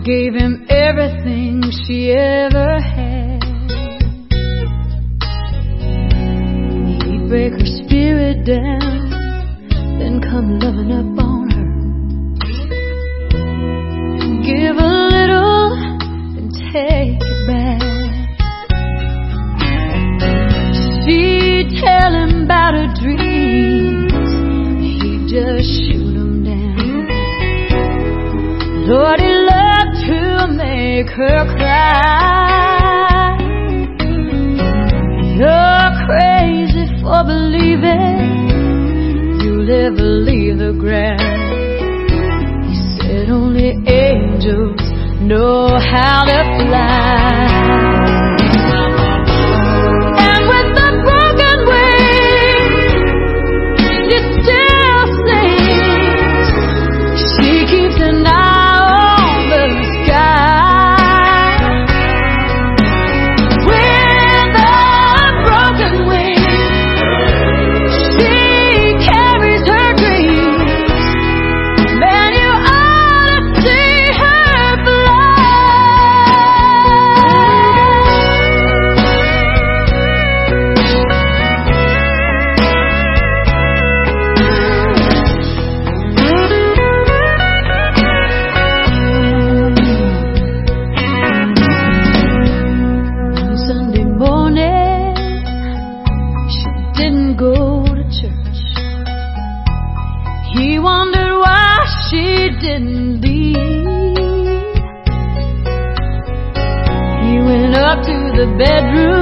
gave him everything she ever had. He'd break her spirit down, then come loving up on her. Give a little and take it back. She'd tell him about her dreams, he'd just shoot them down. Lord, he loved to make her cry. You're crazy for believing you'll ever leave the ground. He said only angels know how to fly. He wondered why she didn't leave. He went up to the bedroom